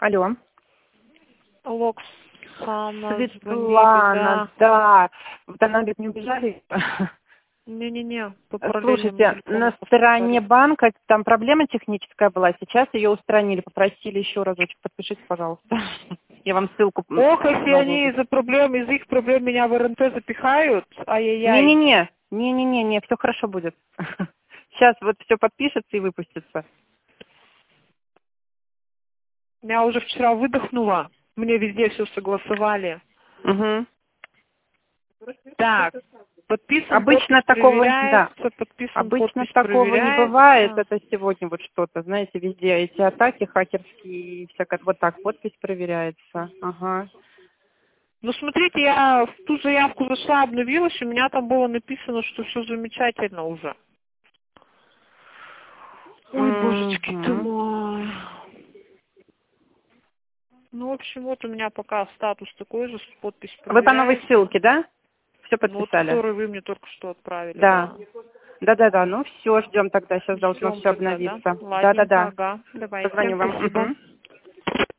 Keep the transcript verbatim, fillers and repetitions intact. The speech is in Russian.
Алло. Оксана, Светлана, да. Вот она говорит, не убежали? Не-не-не, по Слушайте, на стороне банка там проблема техническая была, сейчас ее устранили, попросили еще разочек, подпишите, пожалуйста. Я вам ссылку... Ох, если они из-за проблем, из их проблем меня в эр эн тэ запихают, ай-яй-яй. Не-не-не, не-не-не, все хорошо будет. Сейчас вот все подпишется и выпустится. Я уже вчера выдохнула, мне везде все согласовали. Угу. Так, подписан, обычно подпись такого, проверяется, да. подписан, Обычно подпись такого проверяется. не бывает, это сегодня вот что-то, знаете, везде эти атаки хакерские и всякое, вот так, подпись проверяется, ага. Ну, смотрите, я в ту заявку зашла, обновилась, у меня там было написано, что все замечательно уже. Ой, божечки ты мой. Ну, в общем, вот у меня пока статус такой же, подпись проверяется. Вы по новой ссылке, да? Все Ну, вот, подписали? который вы мне только что отправили. Да. Да. Да-да-да, ну все, ждем тогда, сейчас должно Ждем все тогда, обновиться. да? Да-да-да. Ладненько, ага. Давайте. Позвоню вам. Спасибо. Угу.